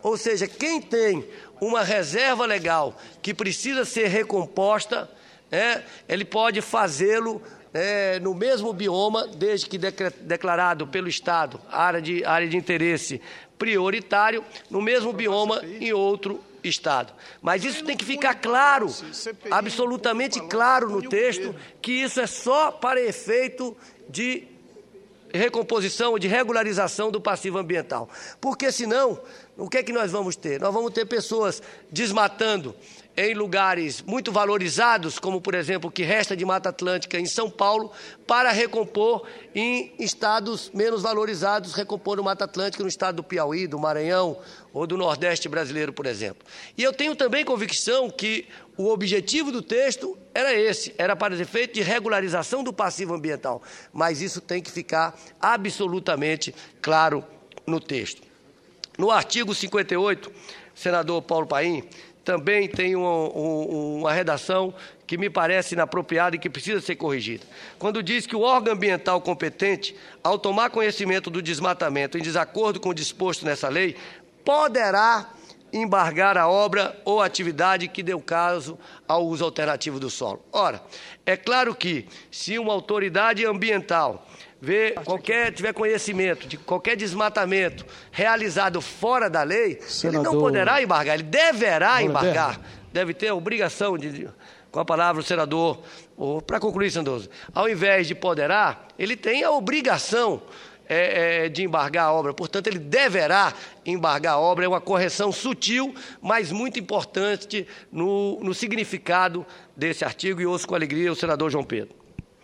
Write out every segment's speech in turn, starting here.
Ou seja, quem tem uma reserva legal que precisa ser recomposta, ele pode fazê-lo no mesmo bioma, desde que declarado pelo Estado, área de interesse prioritário, no mesmo bioma em outro Estado. Mas isso tem que ficar claro, absolutamente claro no texto, que isso é só para efeito de recomposição, de regularização do passivo ambiental. Porque senão, o que é que nós vamos ter? Nós vamos ter pessoas desmatando em lugares muito valorizados, como, por exemplo, o que resta de Mata Atlântica em São Paulo, para recompor em estados menos valorizados, recompor no Mata Atlântica no estado do Piauí, do Maranhão ou do Nordeste brasileiro, por exemplo. E eu tenho também convicção que o objetivo do texto era esse, era para os efeitos de regularização do passivo ambiental, mas isso tem que ficar absolutamente claro no texto. No artigo 58, senador Paulo Paim, também tem uma redação que me parece inapropriada e que precisa ser corrigida. Quando diz que o órgão ambiental competente, ao tomar conhecimento do desmatamento em desacordo com o disposto nessa lei, poderá embargar a obra ou atividade que deu caso ao uso alternativo do solo. Ora, é claro que se uma autoridade ambiental tiver conhecimento de qualquer desmatamento realizado fora da lei, senador, ele não poderá embargar, ele deverá embargar. Deve ter a obrigação de, com a palavra o senador, para concluir, senador, ao invés de poderá, ele tem a obrigação de embargar a obra, portanto ele deverá embargar a obra. É uma correção sutil, mas muito importante no significado desse artigo, e ouço com alegria o senador João Pedro.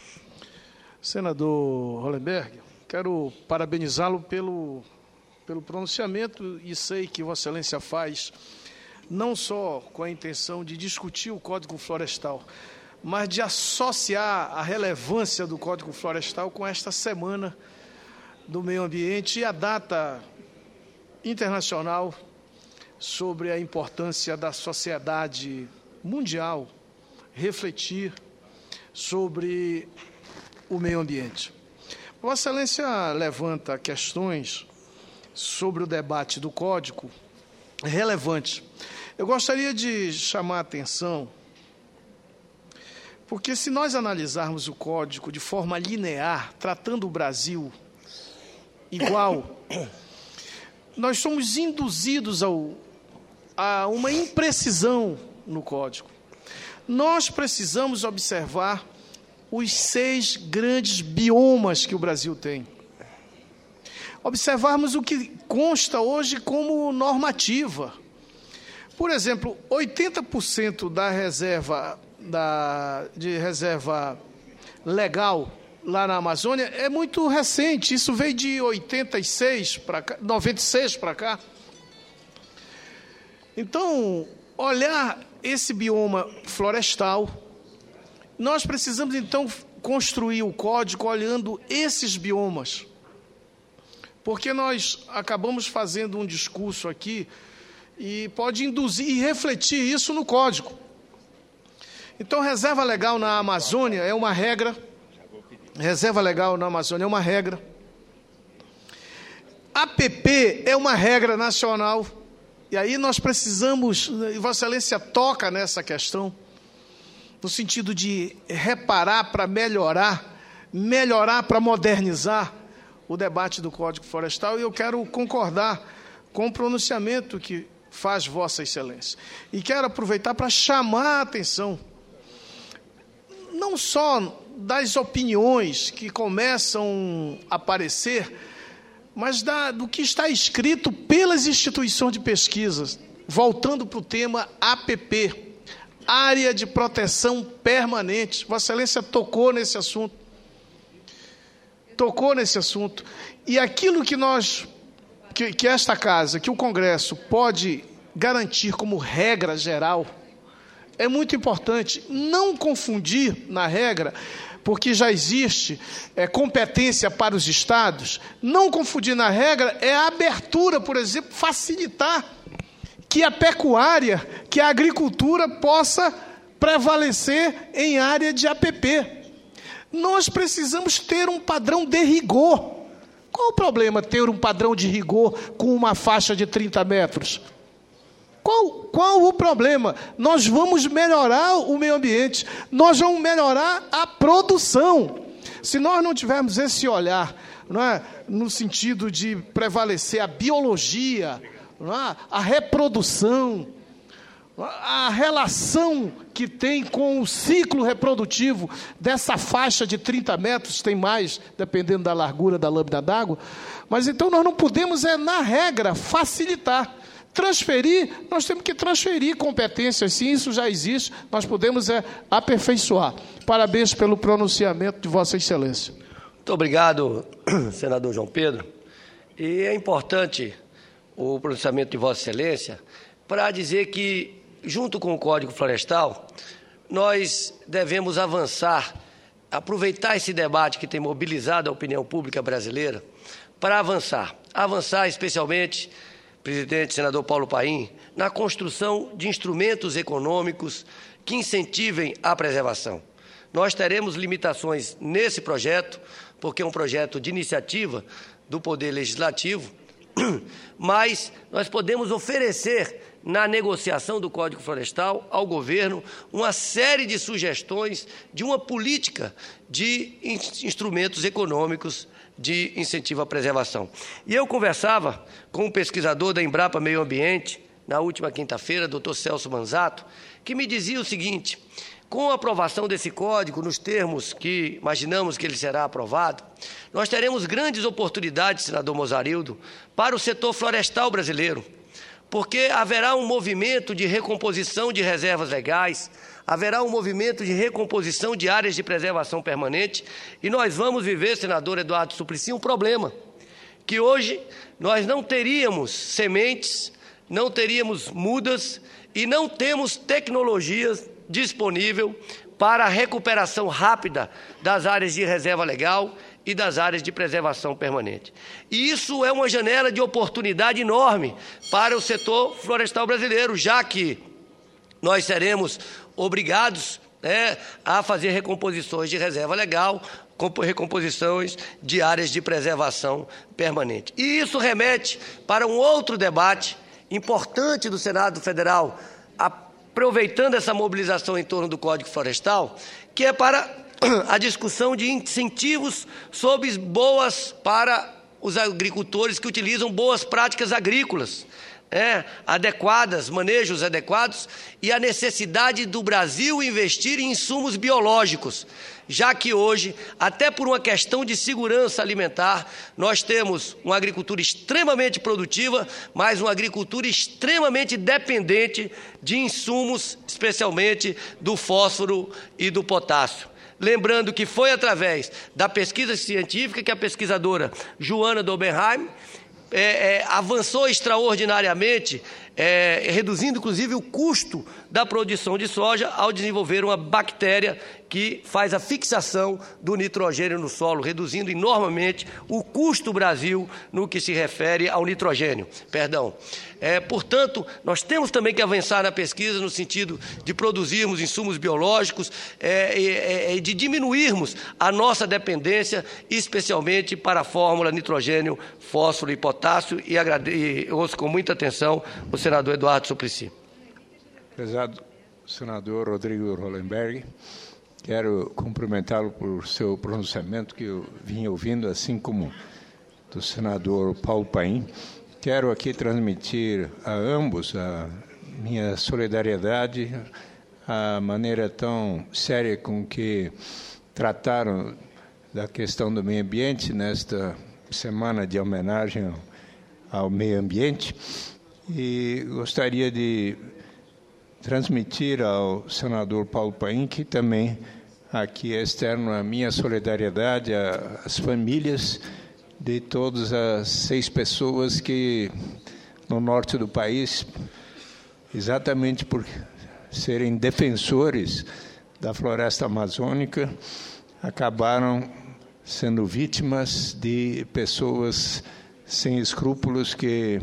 Senador Hollenberg, quero parabenizá-lo pelo pronunciamento, e sei que Vossa Excelência faz não só com a intenção de discutir o Código Florestal, mas de associar a relevância do Código Florestal com esta Semana do Meio Ambiente e a data internacional sobre a importância da sociedade mundial refletir sobre o meio ambiente. Vossa Excelência levanta questões sobre o debate do Código relevantes. Eu gostaria de chamar a atenção, porque se nós analisarmos o Código de forma linear, tratando o Brasil igual, nós somos induzidos a uma imprecisão no Código. Nós precisamos observar os 6 grandes biomas que o Brasil tem. Observarmos o que consta hoje como normativa. Por exemplo, 80% da reserva legal lá na Amazônia é muito recente. Isso veio de 96 para cá, 96 para cá. Então, olhar esse bioma florestal, nós precisamos, então, construir o código olhando esses biomas, porque nós acabamos fazendo um discurso aqui e pode induzir e refletir isso no código. Então, reserva legal na Amazônia é uma regra, reserva legal na Amazônia é uma regra, APP é uma regra nacional, e aí nós precisamos, e Vossa Excelência toca nessa questão, no sentido de reparar para melhorar para modernizar o debate do Código Florestal, e eu quero concordar com o pronunciamento que faz Vossa Excelência. E quero aproveitar para chamar a atenção, não só das opiniões que começam a aparecer, mas do que está escrito pelas instituições de pesquisa, voltando para o tema APP, Área de Proteção Permanente. Vossa Excelência tocou nesse assunto. E aquilo que esta casa, que o Congresso pode garantir como regra geral, é muito importante não confundir na regra, porque já existe competência para os estados, não confundir na regra é a abertura, por exemplo, facilitar que a pecuária, que a agricultura possa prevalecer em área de APP. Nós precisamos ter um padrão de rigor Qual o problema ter um padrão de rigor com uma faixa de 30 metros? Qual o problema? Nós vamos melhorar o meio ambiente, nós vamos melhorar a produção. Se nós não tivermos esse olhar, não é, no sentido de prevalecer a biologia, não é, a reprodução, a relação que tem com o ciclo reprodutivo dessa faixa de 30 metros, tem mais, dependendo da largura da lâmina d'água, mas então nós não podemos, na regra, facilitar. Transferir, nós temos que transferir competências, sim, isso já existe, nós podemos aperfeiçoar. Parabéns pelo pronunciamento de Vossa Excelência. Muito obrigado, senador João Pedro. E é importante o pronunciamento de Vossa Excelência para dizer que, junto com o Código Florestal, nós devemos avançar, aproveitar esse debate que tem mobilizado a opinião pública brasileira para avançar especialmente, presidente senador Paulo Paim, na construção de instrumentos econômicos que incentivem a preservação. Nós teremos limitações nesse projeto, porque é um projeto de iniciativa do Poder Legislativo, mas nós podemos oferecer, na negociação do Código Florestal, ao governo, uma série de sugestões de uma política de instrumentos econômicos de incentivo à preservação. E eu conversava com um pesquisador da Embrapa Meio Ambiente, na última quinta-feira, Dr. Celso Manzato, que me dizia o seguinte: com a aprovação desse código, nos termos que imaginamos que ele será aprovado, nós teremos grandes oportunidades, senador Mozarildo, para o setor florestal brasileiro, porque haverá um movimento de recomposição de reservas legais, haverá um movimento de recomposição de áreas de preservação permanente, e nós vamos viver, senador Eduardo Suplicy, um problema, que hoje nós não teríamos sementes, não teríamos mudas e não temos tecnologias disponível para a recuperação rápida das áreas de reserva legal e das áreas de preservação permanente. E isso é uma janela de oportunidade enorme para o setor florestal brasileiro, já que nós seremos obrigados a fazer recomposições de reserva legal, recomposições de áreas de preservação permanente. E isso remete para um outro debate importante do Senado Federal, aproveitando essa mobilização em torno do Código Florestal, que é para a discussão de incentivos para os agricultores que utilizam boas práticas agrícolas, adequadas, manejos adequados, e a necessidade do Brasil investir em insumos biológicos, já que hoje, até por uma questão de segurança alimentar, nós temos uma agricultura extremamente produtiva, mas uma agricultura extremamente dependente de insumos, especialmente do fósforo e do potássio. Lembrando que foi através da pesquisa científica que a pesquisadora Joana Dobenheim avançou extraordinariamente, reduzindo inclusive o custo da produção de soja ao desenvolver uma bactéria que faz a fixação do nitrogênio no solo, reduzindo enormemente o custo do Brasil no que se refere ao nitrogênio. Portanto, nós temos também que avançar na pesquisa no sentido de produzirmos insumos biológicos e de diminuirmos a nossa dependência, especialmente para a fórmula nitrogênio, fósforo e potássio, e ouço com muita atenção o senador Eduardo Suplicy. Prezado senador Rodrigo Hollenberg, quero cumprimentá-lo por seu pronunciamento que eu vim ouvindo, assim como do senador Paulo Paim. Quero aqui transmitir a ambos a minha solidariedade, a maneira tão séria com que trataram da questão do meio ambiente nesta semana de homenagem ao meio ambiente, e gostaria de transmitir ao senador Paulo Paim que também aqui externo a minha solidariedade às famílias de todas as 6 pessoas que no norte do país, exatamente por serem defensores da floresta amazônica, acabaram sendo vítimas de pessoas sem escrúpulos que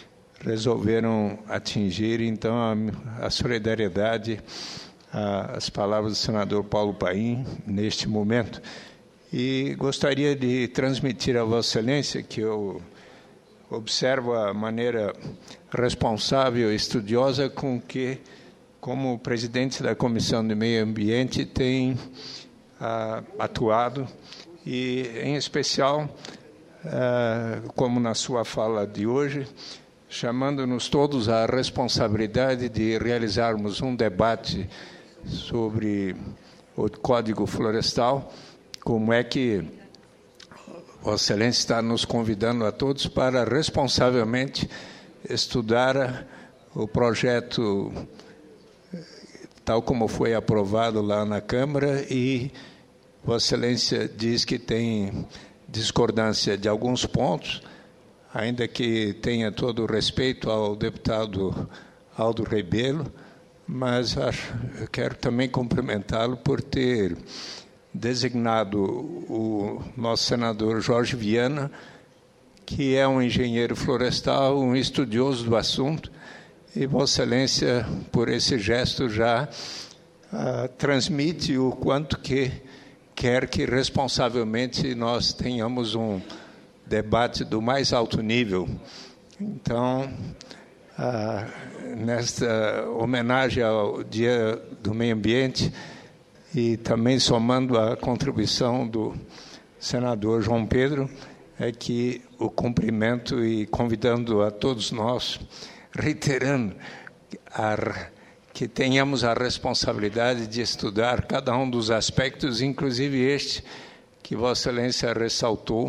resolveram atingir. Então, a solidariedade, as palavras do senador Paulo Paim neste momento. E gostaria de transmitir a Vossa Excelência que eu observo a maneira responsável e estudiosa com que, como presidente da Comissão de Meio Ambiente, tem atuado e, em especial, como na sua fala de hoje, chamando-nos todos à responsabilidade de realizarmos um debate sobre o Código Florestal, como é que Vossa Excelência está nos convidando a todos para responsavelmente estudar o projeto tal como foi aprovado lá na Câmara, e Vossa Excelência diz que tem discordância de alguns pontos, ainda que tenha todo o respeito ao deputado Aldo Rebelo, mas eu quero também cumprimentá-lo por ter designado o nosso senador Jorge Viana, que é um engenheiro florestal, um estudioso do assunto, e Vossa Excelência, por esse gesto, já transmite o quanto que quer que responsavelmente nós tenhamos um debate do mais alto nível. Então, nesta homenagem ao Dia do Meio Ambiente e também somando a contribuição do senador João Pedro, é que o cumprimento e convidando a todos nós, reiterando que tenhamos a responsabilidade de estudar cada um dos aspectos, inclusive este que Vossa Excelência ressaltou.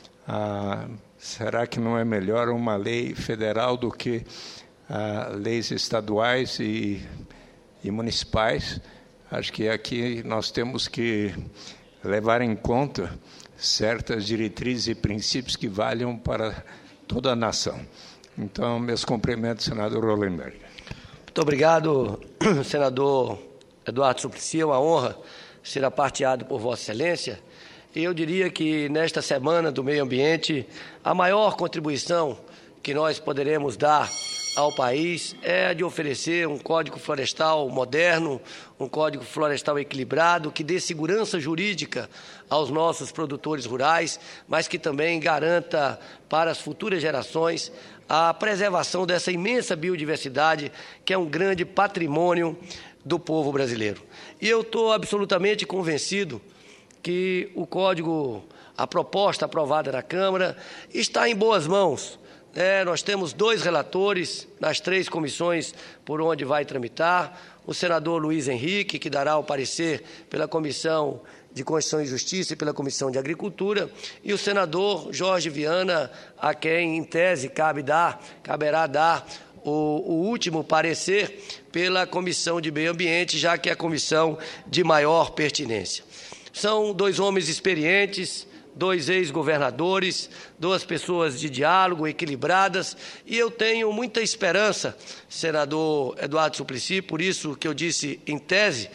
Será que não é melhor uma lei federal do que leis estaduais e municipais? Acho que aqui nós temos que levar em conta certas diretrizes e princípios que valham para toda a nação. Então, meus cumprimentos, senador Hollenberg. Muito obrigado, senador Eduardo Suplicy. É uma honra ser aparteado por Vossa Excelência. E eu diria que, nesta Semana do Meio Ambiente, a maior contribuição que nós poderemos dar ao país é a de oferecer um Código Florestal moderno, um Código Florestal equilibrado, que dê segurança jurídica aos nossos produtores rurais, mas que também garanta para as futuras gerações a preservação dessa imensa biodiversidade, que é um grande patrimônio do povo brasileiro. E eu estou absolutamente convencido que o Código, a proposta aprovada na Câmara, está em boas mãos. Nós temos 2 relatores nas 3 comissões por onde vai tramitar, o senador Luiz Henrique, que dará o parecer pela Comissão de Constituição e Justiça e pela Comissão de Agricultura, e o senador Jorge Viana, a quem, em tese, caberá dar o último parecer pela Comissão de Meio Ambiente, já que é a comissão de maior pertinência. São 2 homens experientes, 2 ex-governadores, 2 pessoas de diálogo, equilibradas, e eu tenho muita esperança, senador Eduardo Suplicy, por isso que eu disse em tese,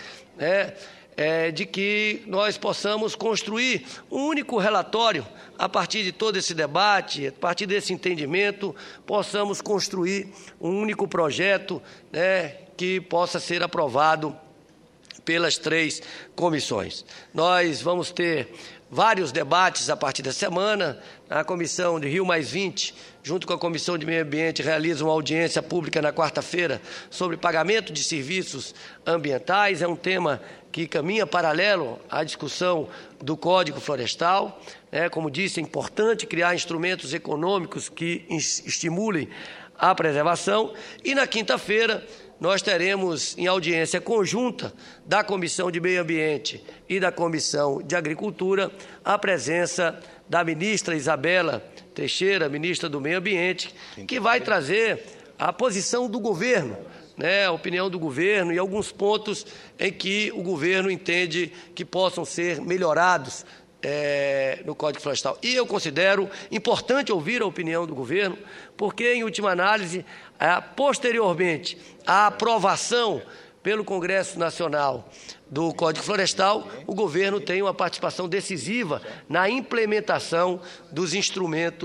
de que nós possamos construir um único relatório, a partir de todo esse debate, a partir desse entendimento, possamos construir um único projeto, que possa ser aprovado pelas 3 comissões. Nós vamos ter vários debates a partir da semana. A Comissão de Rio+20, junto com a Comissão de Meio Ambiente, realiza uma audiência pública na quarta-feira sobre pagamento de serviços ambientais. É um tema que caminha paralelo à discussão do Código Florestal. Como disse, é importante criar instrumentos econômicos que estimulem a preservação. E na quinta-feira nós teremos, em audiência conjunta da Comissão de Meio Ambiente e da Comissão de Agricultura, a presença da ministra Isabela Teixeira, ministra do Meio Ambiente, que vai trazer a posição do governo, a opinião do governo e alguns pontos em que o governo entende que possam ser melhorados no Código Florestal. E eu considero importante ouvir a opinião do governo, porque, em última análise, posteriormente à aprovação pelo Congresso Nacional do Código Florestal, o governo tem uma participação decisiva na implementação dos instrumentos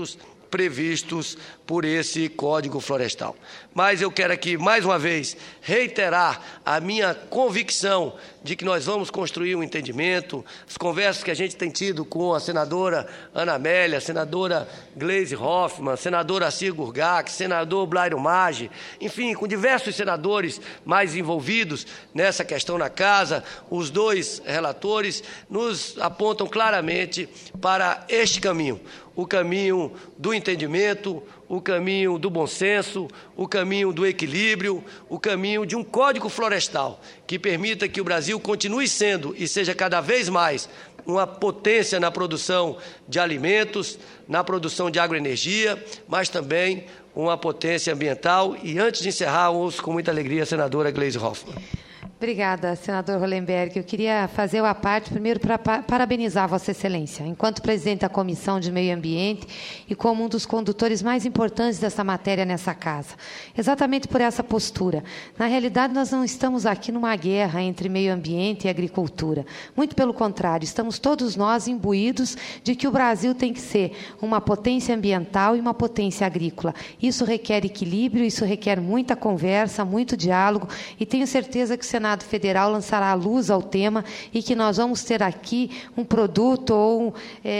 previstos por esse Código Florestal. Mas eu quero aqui, mais uma vez, reiterar a minha convicção de que nós vamos construir um entendimento. As conversas que a gente tem tido com a senadora Ana Amélia, a senadora Gleisi Hoffmann, senador Assir Gurgak, senador Blairo Maggi, enfim, com diversos senadores mais envolvidos nessa questão na Casa, os dois relatores nos apontam claramente para este caminho, o caminho do entendimento, o caminho do bom senso, o caminho do equilíbrio, o caminho de um Código Florestal que permita que o Brasil continue sendo e seja cada vez mais uma potência na produção de alimentos, na produção de agroenergia, mas também uma potência ambiental. E antes de encerrar, ouço com muita alegria a senadora Gleisi Hoffmann. Obrigada, senador Hollenberg. Eu queria fazer a parte, primeiro, para parabenizar Vossa Excelência, enquanto presidente da Comissão de Meio Ambiente e como um dos condutores mais importantes dessa matéria nessa casa. Exatamente por essa postura. Na realidade, nós não estamos aqui numa guerra entre meio ambiente e agricultura. Muito pelo contrário, estamos todos nós imbuídos de que o Brasil tem que ser uma potência ambiental e uma potência agrícola. Isso requer equilíbrio, isso requer muita conversa, muito diálogo, e tenho certeza que o Senado Federal lançará a luz ao tema e que nós vamos ter aqui um produto ou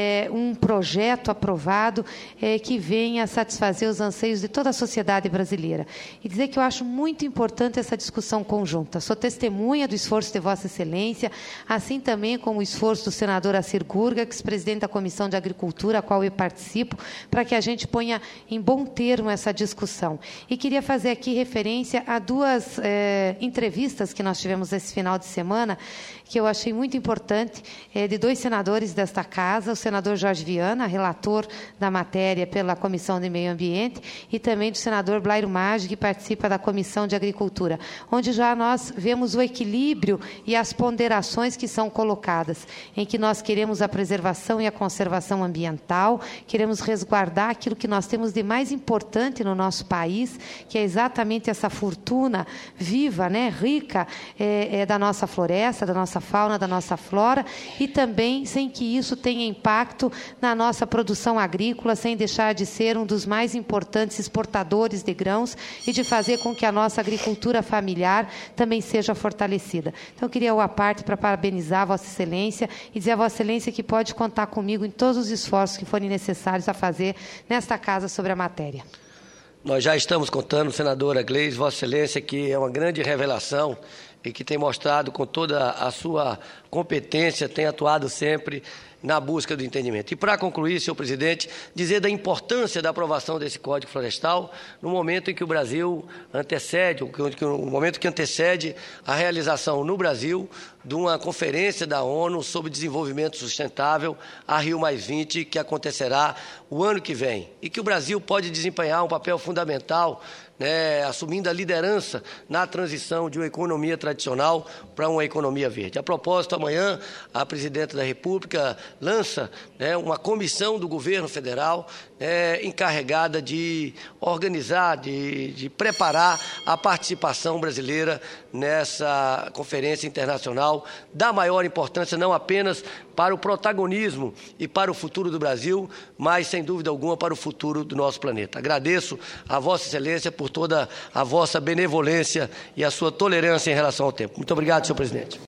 um projeto aprovado que venha satisfazer os anseios de toda a sociedade brasileira. E dizer que eu acho muito importante essa discussão conjunta. Sou testemunha do esforço de Vossa Excelência, assim também como o esforço do senador Assir Gurgak, presidente da Comissão de Agricultura, a qual eu participo, para que a gente ponha em bom termo essa discussão. E queria fazer aqui referência a duas entrevistas que nós tivemos esse final de semana, que eu achei muito importante, de dois senadores desta Casa, o senador Jorge Viana, relator da matéria pela Comissão de Meio Ambiente, e também do senador Blairo Maggi, que participa da Comissão de Agricultura, onde já nós vemos o equilíbrio e as ponderações que são colocadas, em que nós queremos a preservação e a conservação ambiental, queremos resguardar aquilo que nós temos de mais importante no nosso país, que é exatamente essa fortuna viva, rica, da nossa floresta, da nossa fauna, da nossa flora, e também sem que isso tenha impacto na nossa produção agrícola, sem deixar de ser um dos mais importantes exportadores de grãos e de fazer com que a nossa agricultura familiar também seja fortalecida. Então, eu queria, à parte, para parabenizar a Vossa Excelência e dizer a Vossa Excelência que pode contar comigo em todos os esforços que forem necessários a fazer nesta Casa sobre a matéria. Nós já estamos contando, senadora Gleisi, Vossa Excelência, que é uma grande revelação e que tem mostrado com toda a sua competência, tem atuado sempre na busca do entendimento. E para concluir, senhor presidente, dizer da importância da aprovação desse Código Florestal no momento em que o Brasil antecede, o momento que antecede a realização no Brasil de uma conferência da ONU sobre desenvolvimento sustentável, a Rio+20, que acontecerá o ano que vem. E que o Brasil pode desempenhar um papel fundamental, assumindo a liderança na transição de uma economia tradicional para uma economia verde. A propósito, amanhã, a presidenta da República lança uma comissão do governo federal encarregada de organizar, de preparar a participação brasileira nessa conferência internacional da maior importância, não apenas para o protagonismo e para o futuro do Brasil, mas, sem dúvida alguma, para o futuro do nosso planeta. Agradeço a Vossa Excelência por toda a vossa benevolência e a sua tolerância em relação ao tempo. Muito obrigado, senhor presidente.